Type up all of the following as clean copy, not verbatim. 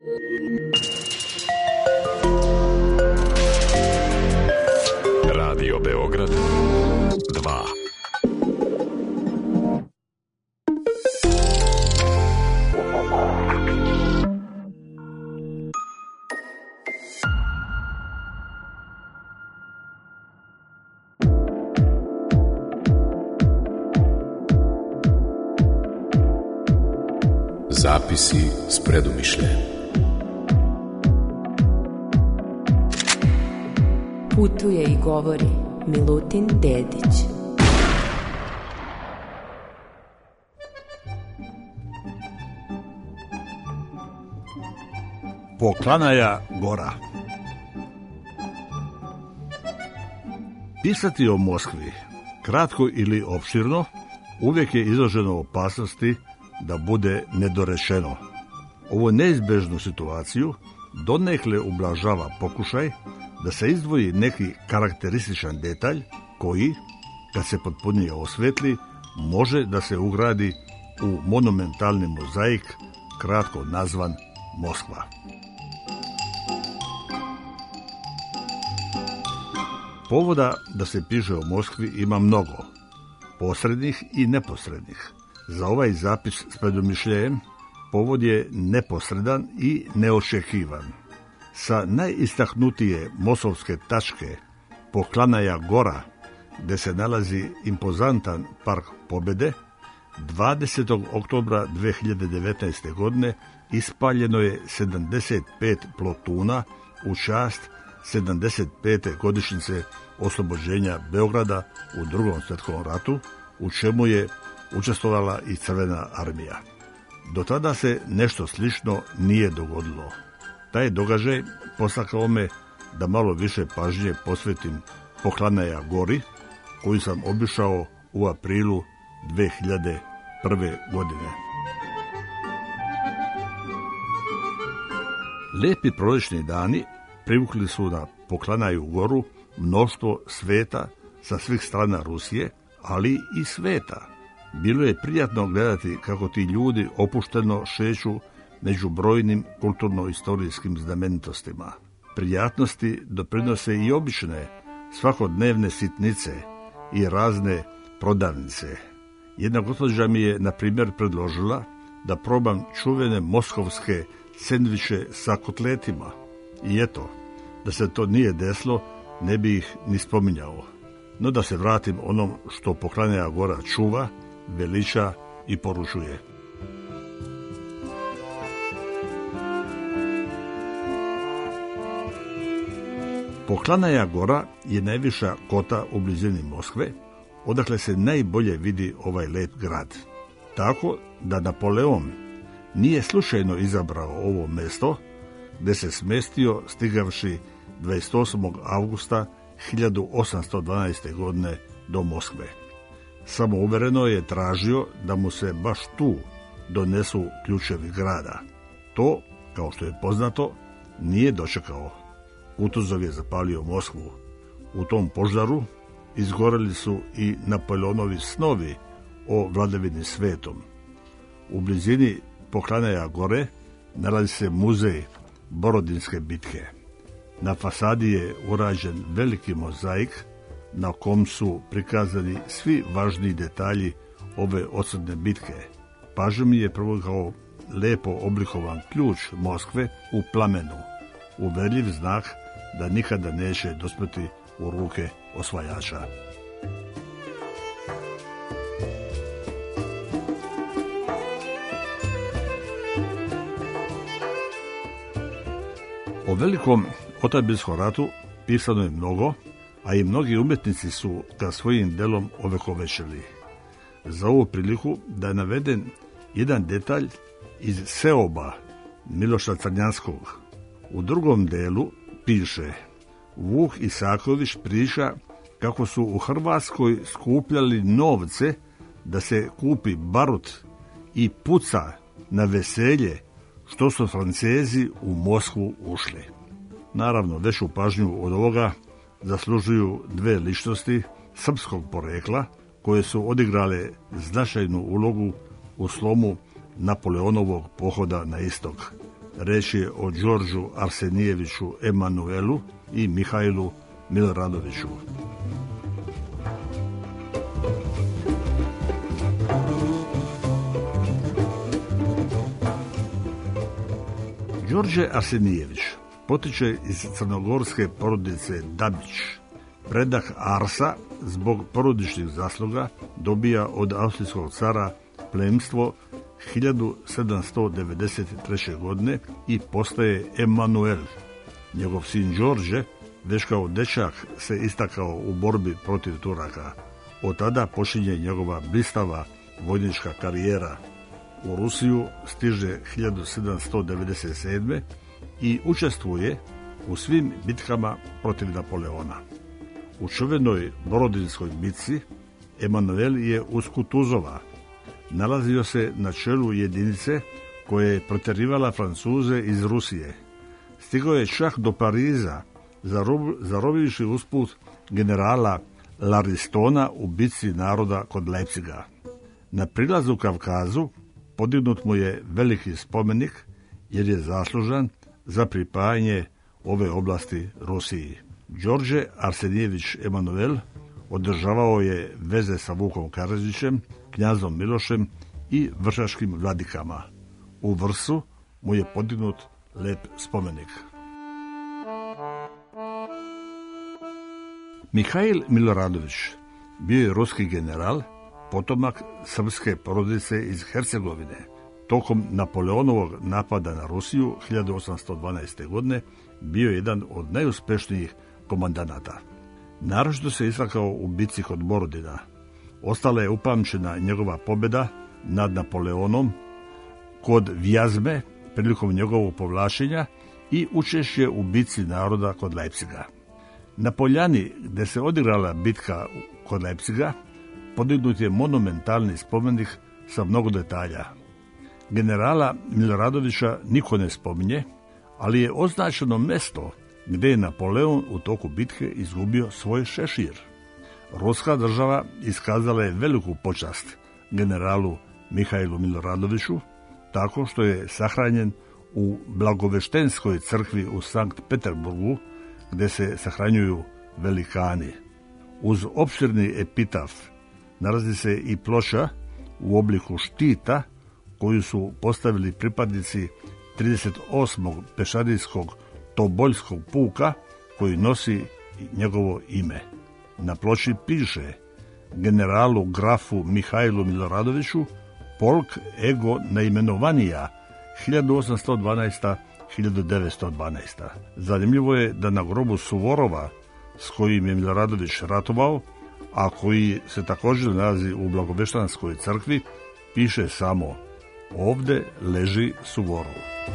Radio Beograd 2. Zapisi s predumišljajem. Putuje i govori Milutin Dedić. Poklanaja gora. Pisati o Moskvi, kratko ili opširno, uvijek je izloženo opasnosti da bude nedorečeno. Ovu neizbežnu situaciju donekle ublažava pokušaj da se izdvoji neki karakterističan detalj koji, kad se potpunije osvetli, može da se ugradi u monumentalni mozaik kratko nazvan Moskva. Povoda da se piše o Moskvi ima mnogo, posrednih i neposrednih. Za ovaj zapis s predumišljajem povod je neposredan i neočekivan. Sa najistaknutije mosovske tačke Poklanaja gora, gde se nalazi impozantan park Pobjede, 20. oktobra 2019. godine ispaljeno je 75 plotuna u čast 75. godišnjice oslobođenja Beograda u Drugom svjetskom ratu, u čemu je učestvovala i Crvena armija. Do tada se nešto slično nije dogodilo. Taj događaj postakao me da malo više pažnje posvetim Poklanaja gori, koju sam obišao u aprilu 2001. godine. Lijepi proljećni dani privukli su na Poklanaju goru mnoštvo sveta sa svih strana Rusije, ali i sveta. Bilo je prijatno gledati kako ti ljudi opušteno šeću među brojnim kulturno-istorijskim znamenitostima. Prijatnosti doprinose i obične, svakodnevne sitnice i razne prodavnice. Jedna gospođa mi je, na primjer, predložila da probam čuvene moskovske sendviče sa kotletima. I eto, da se to nije desilo, ne bi ih ni spominjao. No da se vratim onom što Poklanaja gora čuva, veliča i poručuje. Poklanaja gora je najviša kota u blizini Moskve, odakle se najbolje vidi ovaj lep grad. Tako da Napoleon nije slučajno izabrao ovo mjesto, gdje se smestio stigavši 28. avgusta 1812. godine do Moskve. Samouvereno je tražio da mu se baš tu donesu ključevi grada. To, kao što je poznato, nije dočekao. Kutuzov je zapalio Moskvu. U tom požaru izgoreli su i Napoleonovi snovi o vladavini svetom. U blizini Poklanaja gore nalazi se muzej Borodinske bitke. Na fasadi je urađen veliki mozaik na kom su prikazani svi važniji detalji ove odsudne bitke. Pažnju mi je privukao lepo oblikovan ključ Moskve u plamenu, uverljiv znak da nikada neće dospjeti u ruke osvajača. O velikom otabinskom ratu pisano je mnogo, a i mnogi umjetnici su ga svojim delom ovekovečili. Za ovu priliku da je naveden jedan detalj iz Seoba Miloša Crnjanskog. U drugom delu piše: Vuk Isaković priča kako su u Hrvatskoj skupljali novce da se kupi barut i puca na veselje što su Francezi u Moskvu ušli. Naravno, veću pažnju od ovoga zaslužuju dve ličnosti srpskog porekla koje su odigrale značajnu ulogu u slomu Napoleonovog pohoda na istok. Reč je o Đorđu Arsenijeviću Emanuelu i Mihajlu Miloradoviću. Đorđe Arsenijević potiče iz crnogorske porodice Dabić. Predah Arsa zbog porodičnih zasluga dobija od austrijskog cara plemstvo 1793. godine i postaje Emanuel. Njegov sin Đorđe već kao dečak se istakao u borbi protiv Turaka. Od tada počinje njegova blistava vojnička karijera. U Rusiju stiže 1797. i učestvuje u svim bitkama protiv Napoleona. U čuvenoj Borodinskoj bitci Emanuel je uz Kutuzova nalazio se na čelu jedinice koja je protjerivala Francuze iz Rusije. Stigao je čak do Pariza, zarobivši usput generala Laristona u bitci naroda kod Leipziga. Na prilazu Kavkazu podignut mu je veliki spomenik jer je zaslužan za pripajanje ove oblasti Rusiji. Đorđe Arsenijević Emanuel održavao je veze sa Vukom Karadžićem, knjazom Milošem i vršačkim vladikama. U Vrsu mu je podignut lep spomenik. Mihajl Miloradović bio je ruski general, potomak srpske porodice iz Hercegovine. Tokom Napoleonovog napada na Rusiju 1812. godine bio je jedan od najuspješnijih komandanata. Naročito se istakao u bitci kod Borodina. Ostala je upamćena njegova pobjeda nad Napoleonom kod Vjazme prilikom njegovog povlačenja i učešće u bitci naroda kod Leipziga. Na poljani gdje se odigrala bitka kod Leipziga podignut je monumentalni spomenik sa mnogo detalja. Generala Miloradovića niko ne spominje, ali je označeno mjesto gdje je Napoleon u toku bitke izgubio svoj šešir. Ruska država iskazala je veliku počast generalu Mihajlu Miloradoviću tako što je sahranjen u Blagoveštenskoj crkvi u Sankt Peterburgu gdje se sahranjuju velikani. Uz opširni epitaf nalazi se i ploča u obliku štita koju su postavili pripadnici 38. pešadijskog Toboljskog puka koji nosi njegovo ime. Na ploči piše generalu grafu Mihajlu Miloradoviću polk ego naimenovanija 1812-1912. Zanimljivo je da na grobu Suvorova s kojim je Miloradović ratovao, a koji se također nalazi u Blagoveštanskoj crkvi, piše samo ovdje leži Suvorov.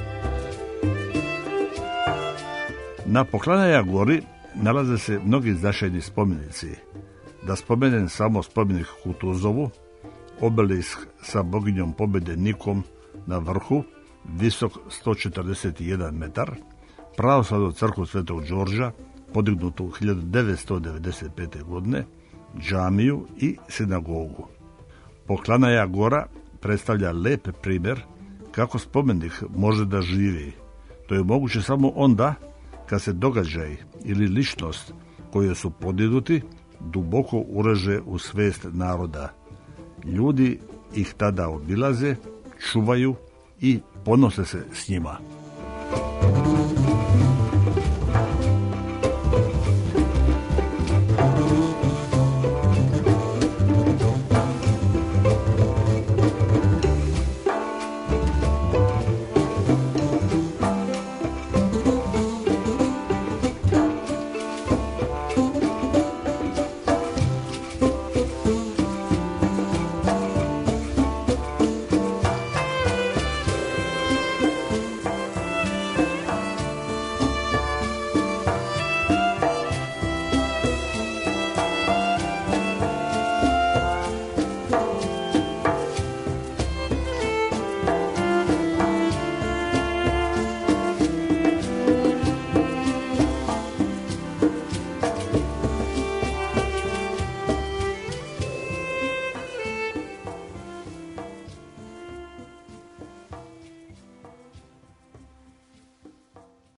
Na Poklanaja gori nalaze se mnogi značajni spomenici. Da spomenem samo spomenik Kutuzovu, obelisk sa boginjom pobjede Nikom na vrhu, visok 141 metar, pravoslavnu crkvu Svetog Đorđa, podignutu 1995. godine, džamiju i sinagogu. Poklanaja gora predstavlja lep primjer kako spomenik može da živi. To je moguće samo onda kad se događaj ili ličnost koje su podignuti duboko ureže u svest naroda. Ljudi ih tada obilaze, čuvaju i ponose se s njima.